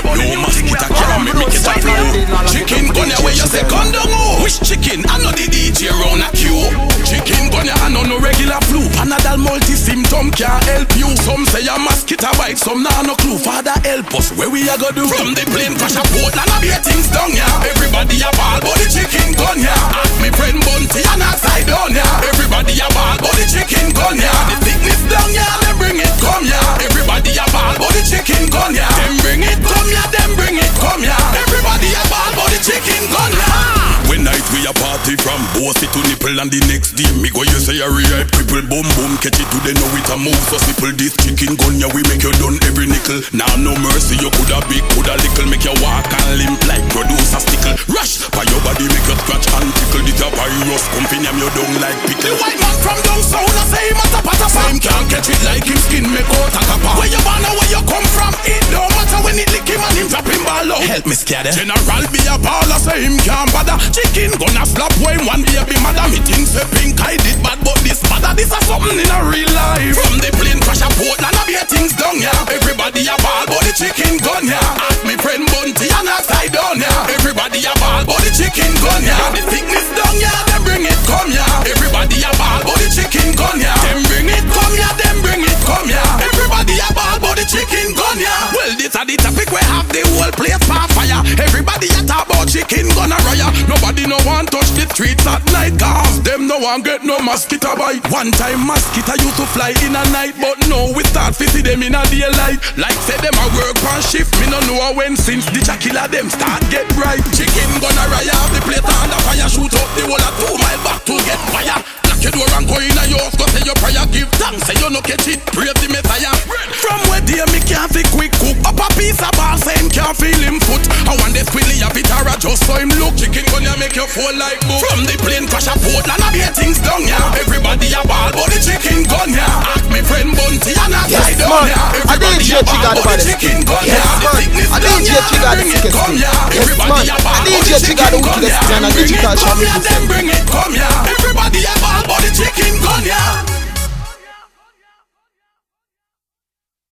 No mosquito can't make me get a flu. Chicken gun ya where you say gun down. Which chicken? I know the DJ round a queue. Chicken gun ya I know no regular flu. Panadol multi-symptom can't help you. Some say a mosquito bite, some nah no clue. Father help us, where we a go do? From the plane crash a Portland, I be things down ya. Everybody a ball, but the chicken gun ya. Ask me friend Bunty and outside down ya. Everybody a ball, but the chicken gun ya. The sickness down ya, them bring it come ya. Everybody a ball, but the chicken gun ya. Them bring it come ya, them bring it come ya. Everybody a ball, but the chicken gun ya. When night we a party from bossy to nipple and the next day me go you say a real cripple boom boom catch it today know it a move so simple this chicken gun ya we make you done every nickel. Now no mercy you coulda big coulda little make you walk and limp like produce a stickle. Rush for your body make you scratch and tickle. This a virus company am you down like pickle. The white man from down south a say him a tapa tapa. Him can't catch it like him skin make out a tapa. Where you born and where you come from it don't matter when it lick him and him drop him ball out. Help me scare them. General be a baller say him can't bother. Chicken gonna slap when one baby mother. Me think say pink I did bad but this mother this a something in a real life. From the plane crash a Portland I be a things down ya. Everybody a ball but the chicken gun ya. Ask me friend Bunty and outside down ya. Everybody a ball but the chicken gun ya. The sickness down ya, them bring it come ya. Everybody a ball but the chicken gun ya. Them bring it come ya, them bring it come ya. Everybody a ball but the chicken gun ya. Well this a the topic we have the whole place on fire. Everybody a talk about chicken gun a riot. Nobody no want touch the streets at night cause them no one get no mosquito bite. One time mosquito used to fly in a night but now we start to see them in a daylight. Like say them a work on shift me no know when since the killer them start get bright. Chicken gonna riot the plate on the fire shoot up the wall a 2 mile back to get fire. Lock your door and go in a your house go say your prayer give thanks say you no catch it praise the Messiah. From where day me can't fi quick cook up a piece of ball say him can't feel him foot. I want this Willie a bit or just so him look. Chicken gonna make you fall like book. From the plane crash a Portland I be things down ya. Everybody a ball but the chicken gun ya. Ask me friend Bunty and outside down ya. Everybody a ball but the chicken gun ya. The sickness down ya, them bring it come ya. Everybody a ball but the chicken gun ya. Them bring it come ya, them bring it come ya. Everybody a ball but the chicken gun ya.